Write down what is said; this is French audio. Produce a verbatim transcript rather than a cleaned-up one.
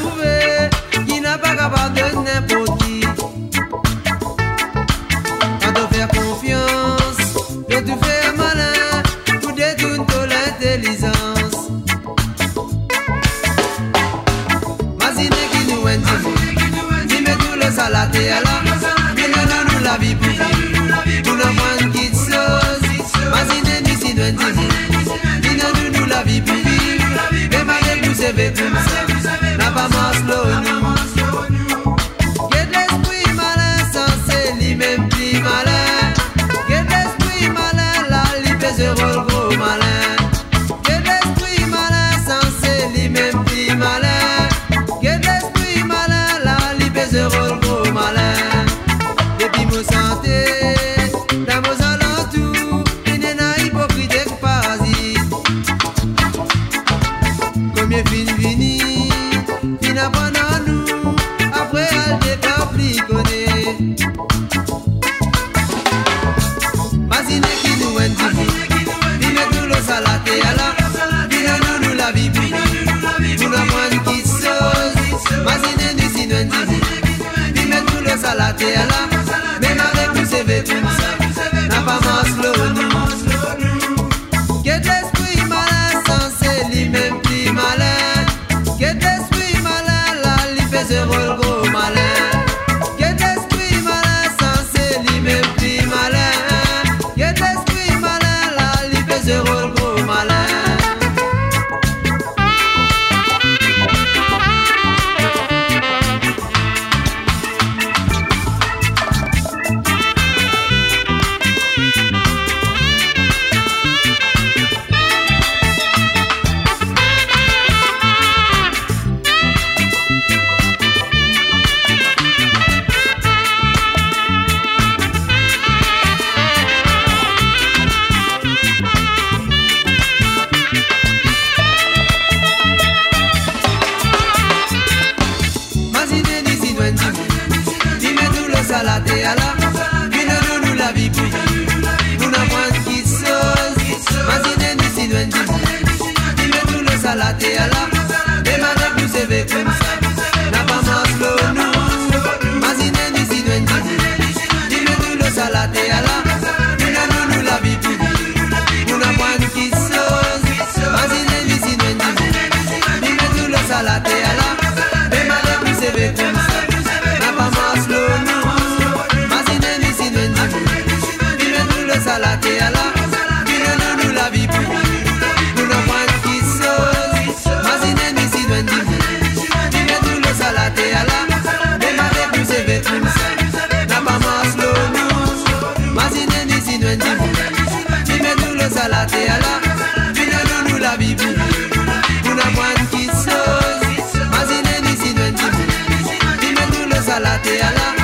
trouver qui n'a pas capable de n'importe qui. Quand on fait confiance, que tu fais malin pour détourner ton intelligence. Mazine qui nous indique, dis mais tout le salaté à la, mais nous nous la vie pour vivre, pour nous prendre qui de sauce. Mazine d'ici nous indique, dis nous nous la vie pour vivre, même avec nous c'est comme ça, n'a pas marche l'eau nous. Get l'esprit malin, censé lui-même plus malin. Get l'esprit malin, là, lui fait ce rôle gros malin. Get l'esprit malin, censé lui-même plus malin. Get l'esprit malin, là, lui fait ce rôle gros malin. Depuis mon santé, dans mon alentours, il n'est pas hypocrite et parasite. Combien fin vini, fin abandonne nous, après elle déclare plus connaît. Mazine qui nous indique, il met tout le salaté à la, il nous nous la vie pour nous apprendre qui sauce. Mazine d'ici nous indique, il met tout le salaté à la, même avec nous c'est comme ça, n'a pas marche l'eau nous. Get l'esprit malin, censé lui-même plus malin. Get l'esprit malin, là, lui fait ce rôle gros malin. Get l'esprit malin, censé lui-même plus malin. Get l'esprit malin, là, lui fait ce rôle gros malin. Mazine d'ici nous indique, dis mais tout le salaté à la, puis nous nous la vie pour nous n'apprendre qui sauce. Mazine d'ici nous indique, dis mais tout le salaté à la, même avec nous c'est comme ça, n'a pas marche l'eau nous. Mazine d'ici nous indique, dis mais tout le salaté à la, puis nous nous la vie pour nous n'apprendre qui sauce. Mazine d'ici nous indique, dis mais tout le salaté à la, même avec nous c'est comme ça, n'a pas marche l'eau nous. Mazine d'ici nous indique, dis mais tout le salaté à la, puis nous nous la vie pour nous n'apprendre qui sauce. Mazine d'ici nous indique, dis mais tout le salaté à la, même avec nous c'est comme ça, n'a pas marche l'eau nous. Mazine d'ici nous indique, dis mais tout le salaté à la, puis nous nous la vie pour nous n'apprendre qui sauce. Mazine d'ici nous indique, dis mais tout le salaté à la.